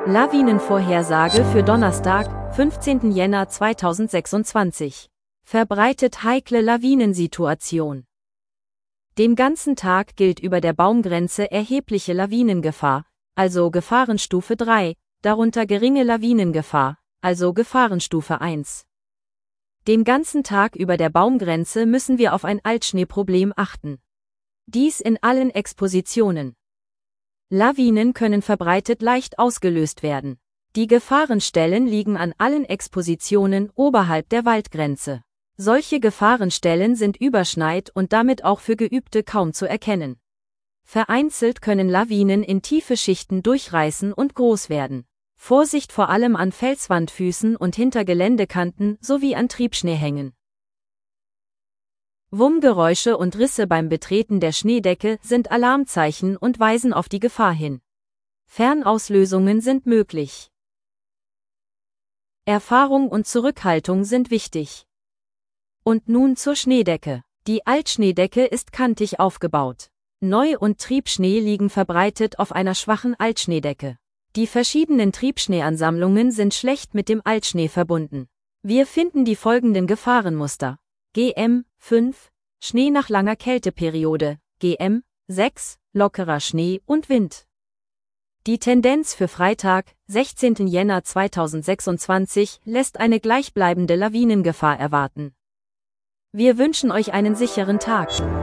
Lawinenvorhersage für Donnerstag, 15. Jänner 2026. Verbreitet heikle Lawinensituation. Den ganzen Tag gilt über der Baumgrenze erhebliche Lawinengefahr, also Gefahrenstufe 3, darunter geringe Lawinengefahr, also Gefahrenstufe 1. Den ganzen Tag über der Baumgrenze müssen wir auf ein Altschneeproblem achten. Dies in allen Expositionen. Lawinen können verbreitet leicht ausgelöst werden. Die Gefahrenstellen liegen an allen Expositionen oberhalb der Waldgrenze. Solche Gefahrenstellen sind überschneit und damit auch für Geübte kaum zu erkennen. Vereinzelt können Lawinen in tiefe Schichten durchreißen und groß werden. Vorsicht vor allem an Felswandfüßen und hinter Geländekanten sowie an Triebschneehängen. Wummgeräusche und Risse beim Betreten der Schneedecke sind Alarmzeichen und weisen auf die Gefahr hin. Fernauslösungen sind möglich. Erfahrung und Zurückhaltung sind wichtig. Und nun zur Schneedecke. Die Altschneedecke ist kantig aufgebaut. Neu- und Triebschnee liegen verbreitet auf einer schwachen Altschneedecke. Die verschiedenen Triebschneeansammlungen sind schlecht mit dem Altschnee verbunden. Wir finden die folgenden Gefahrenmuster. GM 5, Schnee nach langer Kälteperiode, GM 6, lockerer Schnee und Wind. Die Tendenz für Freitag, 16. Jänner 2026, lässt eine gleichbleibende Lawinengefahr erwarten. Wir wünschen euch einen sicheren Tag.